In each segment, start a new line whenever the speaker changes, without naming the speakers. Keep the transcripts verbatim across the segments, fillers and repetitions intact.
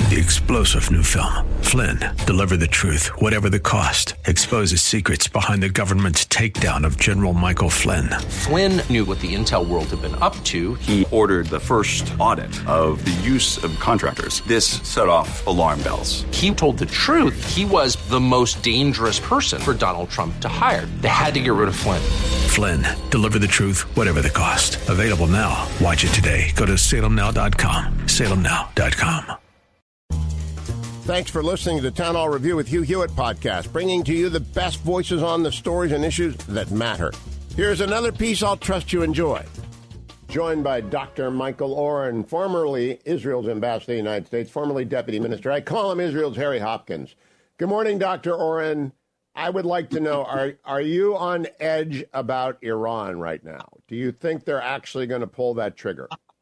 The explosive new film, Flynn, deliver the truth, whatever the cost, exposes secrets behind the government's takedown of General Michael Flynn.
Flynn knew what the intel world had been up to.
He ordered the first audit of the use of contractors. This set off alarm bells.
He told the truth. He was the most dangerous person for Donald Trump to hire. They had to get rid of Flynn.
Flynn, deliver the truth, whatever the cost. Available now. Watch it today. Go to salem now dot com. salem now dot com.
Thanks for listening to the Town Hall Review with Hugh Hewitt podcast, bringing to you the best voices on the stories and issues that matter. Here's another piece I'll trust you enjoy. Joined by Doctor Michael Oren, formerly Israel's ambassador to the United States, formerly deputy minister. I call him Israel's Harry Hopkins. Good morning, Doctor Oren. I would like to know, are are you on edge about Iran right now? Do you think they're actually going to pull that trigger?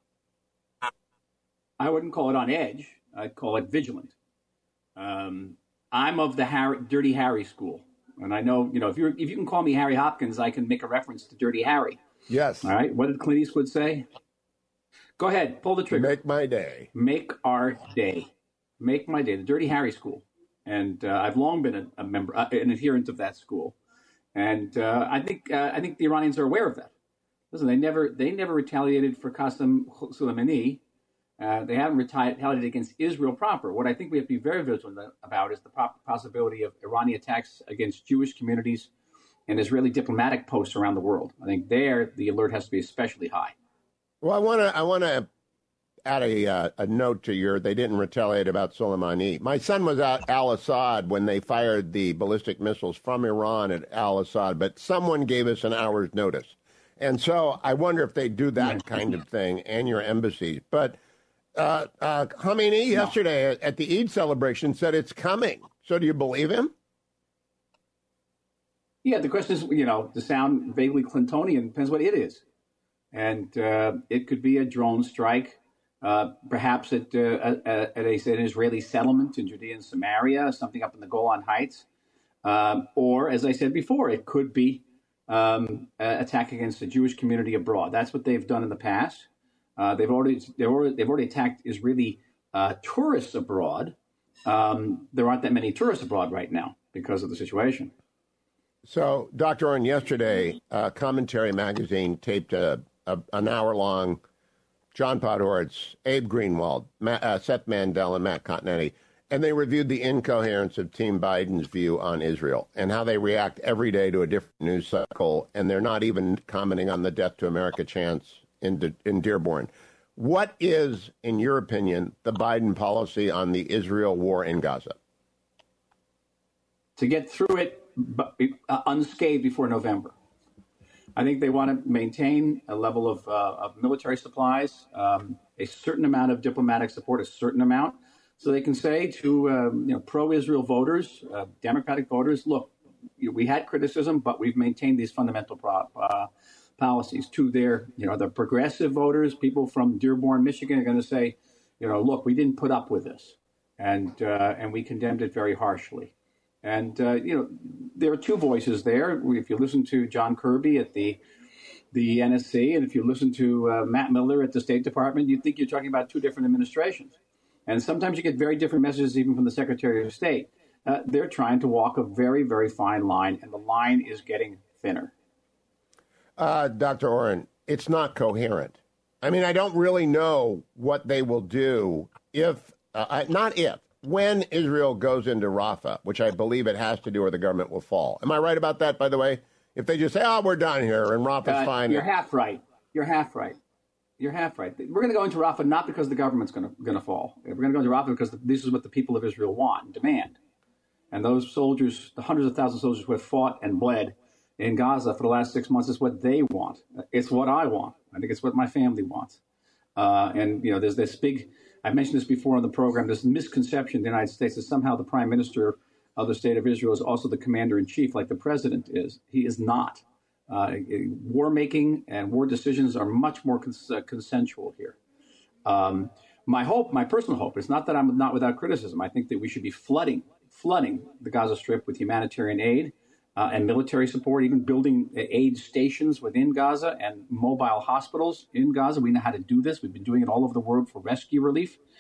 I wouldn't call it on edge. I'd call it vigilant. Um, I'm of the Harry, Dirty Harry school, and I know, you know, if you if you can call me Harry Hopkins, I can make a reference to Dirty Harry.
Yes.
All right. What did Clint Eastwood say? Go ahead, pull the trigger.
Make my day.
Make our day. Make my day. The Dirty Harry school, and uh, I've long been a, a member, uh, an adherent of that school, and uh, I think uh, I think the Iranians are aware of that. Listen, they never they never retaliated for Qasem Soleimani. Uh, they haven't retaliated against Israel proper. What I think we have to be very vigilant about is the possibility of Iranian attacks against Jewish communities and Israeli diplomatic posts around the world. I think there the alert has to be especially high.
Well, I want to I want to add a uh, a note to your. They didn't retaliate about Soleimani. My son was at Al Assad when they fired the ballistic missiles from Iran at Al Assad, but someone gave us an hour's notice, and so I wonder if they do that kind of thing and your embassies, but. Uh, uh, Khamenei yesterday at, at the Eid celebration said it's coming. So do you believe him?
Yeah, the question is, you know, to sound vaguely Clintonian, depends what it is. And uh, it could be a drone strike, uh, perhaps at, uh, at, at a, an Israeli settlement in Judea and Samaria, something up in the Golan Heights. Um, or, as I said before, it could be um, an attack against the Jewish community abroad. That's what they've done in the past. Uh, they've already they've already they've already attacked Israeli uh, tourists abroad. Um, there aren't that many tourists abroad right now because of the situation.
So, Doctor Oren, yesterday, uh, Commentary Magazine taped a, a, an hour-long John Podhoretz, Abe Greenwald, Matt, uh, Seth Mandel, and Matt Continetti, and they reviewed the incoherence of Team Biden's view on Israel and how they react every day to a different news cycle, and they're not even commenting on the Death to America chants in, in Dearborn. What is, in your opinion, the Biden policy on the Israel war in Gaza?
To get through it uh, unscathed before November. I think they want to maintain a level of, uh, of military supplies, um, a certain amount of diplomatic support, a certain amount, so they can say to um, you know, pro-Israel voters, uh, Democratic voters, look, we had criticism, but we've maintained these fundamental pro- uh policies. To their, you know, the progressive voters, people from Dearborn, Michigan, are going to say, you know, look, we didn't put up with this, and uh, and we condemned it very harshly. And uh, you know, there are two voices there. If you listen to John Kirby at the the N S C, and if you listen to uh, Matt Miller at the State Department, you'd think you're talking about two different administrations. And sometimes you get very different messages even from the Secretary of State. Uh, they're trying to walk a very, very fine line, and the line is getting thinner.
Uh, Doctor Oren, it's not coherent. I mean, I don't really know what they will do if, uh, not if, when Israel goes into Rafah, which I believe it has to do or the government will fall. Am I right about that, by the way? If they just say, oh, we're done here and Rafah's
uh,
fine.
You're half right. You're half right. You're half right. We're going to go into Rafah not because the government's going to going to fall. We're going to go into Rafah because this is what the people of Israel want and demand. And those soldiers, the hundreds of thousands of soldiers who have fought and bled in Gaza for the last six months, is what they want. It's what I want. I think it's what my family wants. Uh, and, you know, there's this big, I mentioned this before on the program, this misconception in the United States that somehow the prime minister of the state of Israel is also the commander in chief, like the president is. He is not. Uh, war making and war decisions are much more cons- uh, consensual here. Um, my hope, my personal hope, is not that I'm not without criticism. I think that we should be flooding, flooding the Gaza Strip with humanitarian aid. Uh, and military support, even building aid stations within Gaza and mobile hospitals in Gaza. We know how to do this. We've been doing it all over the world for rescue relief.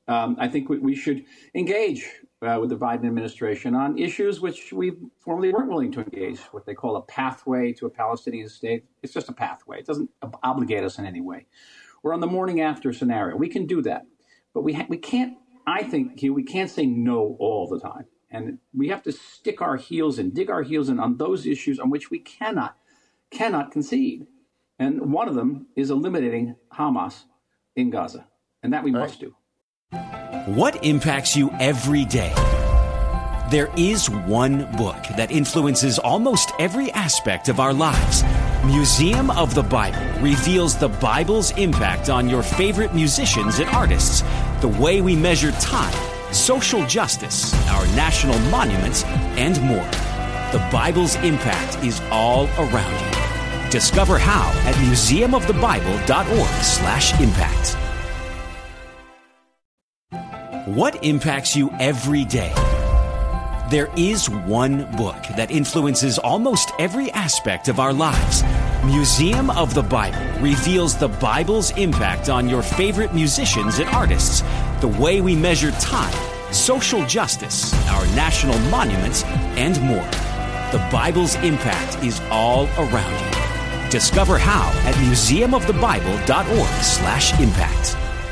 Um, I think we, we should engage uh, with the Biden administration on issues which we formerly weren't willing to engage, what they call a pathway to a Palestinian state. It's just a pathway. It doesn't ob- obligate us in any way. Or on the morning after scenario. We can do that. But we ha- we can't, I think, we can't say no all the time. And we have to stick our heels in, dig our heels in on those issues on which we cannot, cannot concede. And one of them is eliminating Hamas in Gaza. And that we all must right. do.
What impacts you every day? There is one book that influences almost every aspect of our lives. Museum of the Bible reveals the Bible's impact on your favorite musicians and artists, the way we measure time, social justice, our national monuments, and more. The Bible's impact is all around you. Discover how at museum of the bible dot org slash impact. What impacts you every day? There is one book that influences almost every aspect of our lives. Museum of the Bible reveals the Bible's impact on your favorite musicians and artists, the way we measure time, social justice, our national monuments, and more. The Bible's impact is all around you. Discover how at museum of the bible dot org slash impact.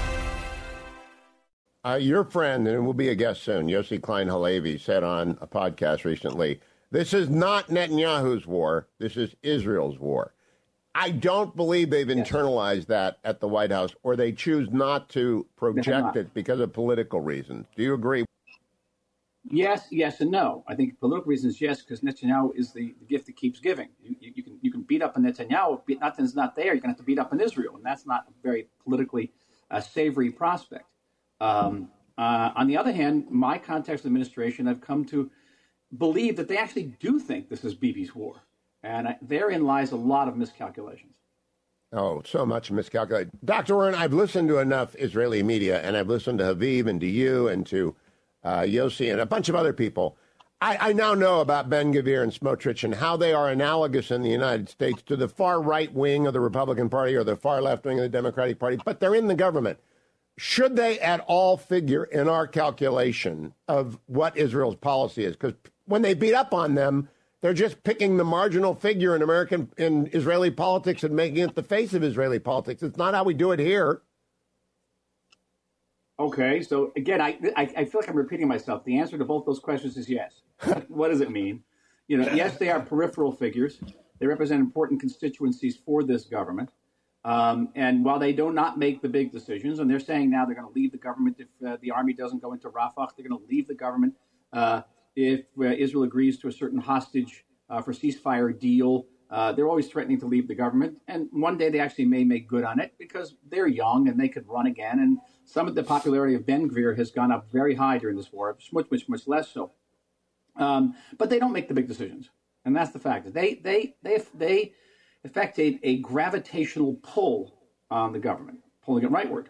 Uh, your friend, and will be a guest soon, Yossi Klein Halevi, said on a podcast recently, this is not Netanyahu's war. This is Israel's war. I don't believe they've yes. internalized that at the White House, or they choose not to project it because of political reasons. Do you agree?
Yes, yes, and no. I think political reasons, yes, because Netanyahu is the, the gift that keeps giving. You, you, you can you can beat up on Netanyahu. If nothing's not there, you're going to have to beat up on Israel, and that's not a very politically uh, savory prospect. Um, uh, on the other hand, my contacts with the administration have come to believe that they actually do think this is Bibi's war. And I, therein lies a lot of miscalculations.
Oh, so much miscalculation. Doctor Oren, I've listened to enough Israeli media, and I've listened to Haviv and to you and to uh, Yossi and a bunch of other people. I, I now know about Ben-Gvir and Smotrich and how they are analogous in the United States to the far right wing of the Republican Party or the far left wing of the Democratic Party, but they're in the government. Should they at all figure in our calculation of what Israel's policy is? Because when they beat up on them, they're just picking the marginal figure in American, in Israeli politics and making it the face of Israeli politics. It's not how we do it here.
Okay, so again, I, I I feel like I'm repeating myself. The answer to both those questions is yes. What does it mean? You know, yes, they are peripheral figures. They represent important constituencies for this government. Um, and while they do not make the big decisions, and they're saying now they're going to leave the government if uh, the army doesn't go into Rafah, they're going to leave the government uh, if uh, Israel agrees to a certain hostage uh, for ceasefire deal. Uh, they're always threatening to leave the government. And one day they actually may make good on it because they're young and they could run again. And some of the popularity of Ben-Gvir has gone up very high during this war, much, much, much less so. Um, but they don't make the big decisions. And that's the fact. They, they, they, they, effect a, a gravitational pull on the government, pulling it rightward.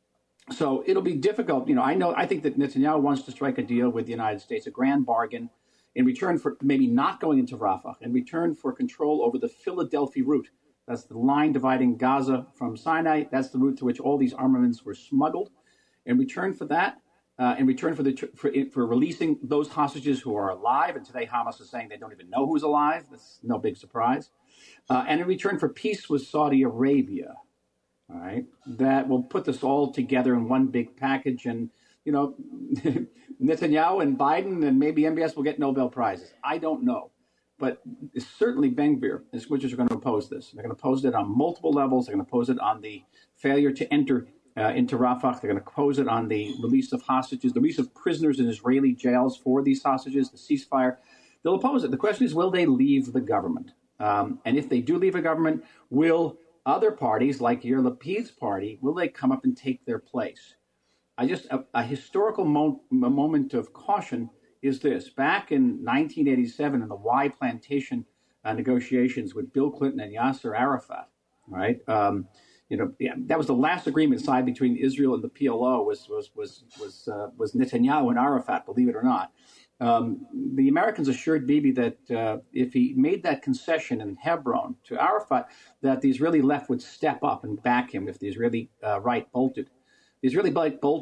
So it'll be difficult. You know, I know, I think that Netanyahu wants to strike a deal with the United States, a grand bargain, in return for maybe not going into Rafah, in return for control over the Philadelphia route. That's the line dividing Gaza from Sinai. That's the route to which all these armaments were smuggled. In return for that, uh, in return for the for, for releasing those hostages who are alive, and today Hamas is saying they don't even know who's alive. That's no big surprise. Uh, and in return for peace with Saudi Arabia, all right, that will put this all together in one big package. And, you know, Netanyahu and Biden and maybe M B S will get Nobel Prizes. I don't know. But certainly Ben-Gvir and Smotrich are going to oppose this. They're going to oppose it on multiple levels. They're going to oppose it on the failure to enter uh, into Rafah. They're going to oppose it on the release of hostages, the release of prisoners in Israeli jails for these hostages, the ceasefire. They'll oppose it. The question is, will they leave the government? Um, and if they do leave a government, will other parties like Yair Lapid's party, will they come up and take their place? I just, a, a historical mo- a moment of caution is this. Back in nineteen eighty-seven in the Y Plantation uh, negotiations with Bill Clinton and Yasser Arafat, right? Um, you know, yeah, that was the last agreement signed between Israel and the P L O was was was was uh, was Netanyahu and Arafat, believe it or not. Um, the Americans assured Bibi that uh, if he made that concession in Hebron to Arafat, that the Israeli left would step up and back him if the Israeli uh, right bolted. The Israeli right bolted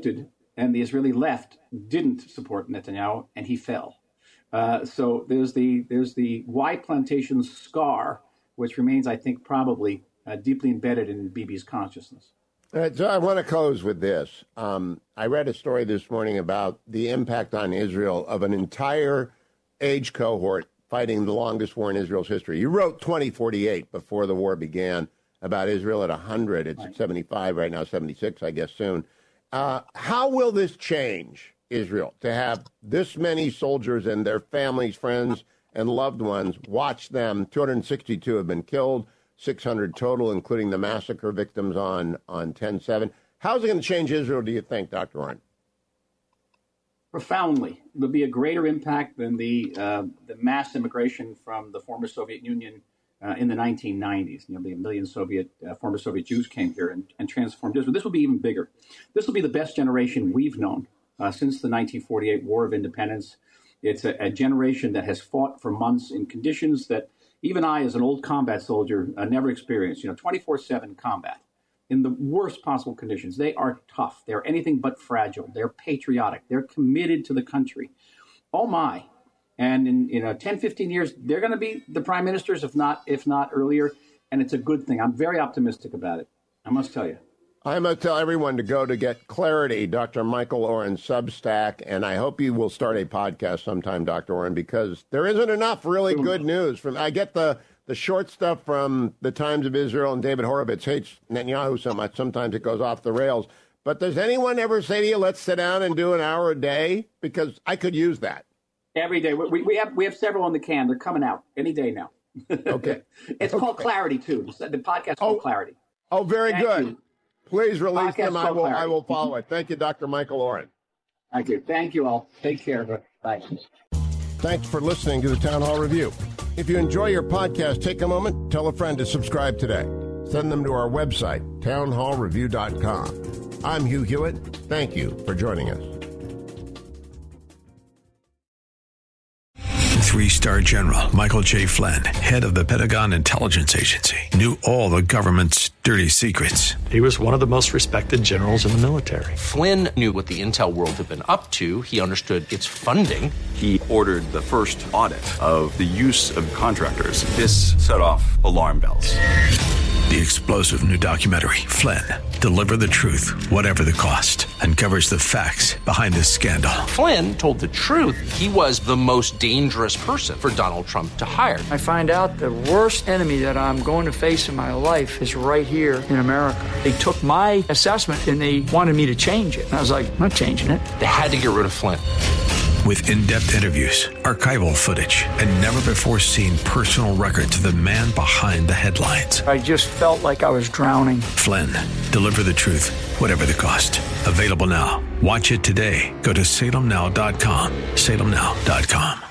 and the Israeli left didn't support Netanyahu, and he fell. Uh, so there's the there's the White Plantation scar, which remains, I think, probably uh, deeply embedded in Bibi's consciousness.
All right, so I want to close with this. Um, I read a story this morning about the impact on Israel of an entire age cohort fighting the longest war in Israel's history. You wrote twenty forty-eight before the war began about Israel at one hundred. It's at seventy-five right now, seventy-six, I guess, soon. Uh, how will this change Israel to have this many soldiers and their families, friends, and loved ones watch them? two hundred sixty-two have been killed, six hundred total, including the massacre victims on, on ten seven. How's it going to change Israel, do you think, Doctor Oren?
Profoundly. It would be a greater impact than the uh, the mass immigration from the former Soviet Union uh, in the nineteen nineties. Nearly a million Soviet uh, former Soviet Jews came here and, and transformed Israel. This will be even bigger. This will be the best generation we've known uh, since the nineteen forty-eight War of Independence. It's a, a generation that has fought for months in conditions that even I, as an old combat soldier, uh, never experienced. You know, twenty-four seven combat in the worst possible conditions. They are tough. They're anything but fragile. They're patriotic. They're committed to the country. Oh, my. And in you know, ten, fifteen years, they're going to be the prime ministers, if not if not earlier. And it's a good thing. I'm very optimistic about it. I must tell you.
I'm going to tell everyone to go to get clarity, Doctor Michael Oren Substack, and I hope you will start a podcast sometime, Doctor Oren, because there isn't enough really good news. From I get the, the short stuff from the Times of Israel, and David Horowitz hates Netanyahu so much, sometimes it goes off the rails. But does anyone ever say to you, let's sit down and do an hour a day? Because I could use that.
Every day. We, we have we have several on the can. They're coming out any day now.
Okay.
It's
okay.
called Clarity, too. The podcast is
oh,
called Clarity.
Oh, very
Thank
good.
You.
Please release
Podcast
them. I will,
Clarity.
I will follow it. Thank you, Doctor Michael Oren.
Thank you. Thank you all. Take care. Bye.
Thanks for listening to the Town Hall Review. If you enjoy your podcast, take a moment, tell a friend to subscribe today. Send them to our website, town hall review dot com. I'm Hugh Hewitt. Thank you for joining us.
Three-star General Michael J. Flynn, head of the Pentagon Intelligence Agency, knew all the government's dirty secrets.
He was one of the most respected generals in the military.
Flynn knew what the intel world had been up to. He understood its funding.
He ordered the first audit of the use of contractors. This set off alarm bells.
The explosive new documentary, Flynn, Deliver the Truth, Whatever the Cost, uncovers the facts behind this scandal.
Flynn told the truth. He was the most dangerous person for Donald Trump to hire.
I find out the worst enemy that I'm going to face in my life is right here in America. They took my assessment and they wanted me to change it. And I was like, I'm not changing it.
They had to get rid of Flynn.
With in-depth interviews, archival footage, and never-before-seen personal records of the man behind the headlines.
I just felt like I was drowning.
Flynn, Deliver the Truth, Whatever the Cost. Available now. Watch it today. Go to salem now dot com. salem now dot com.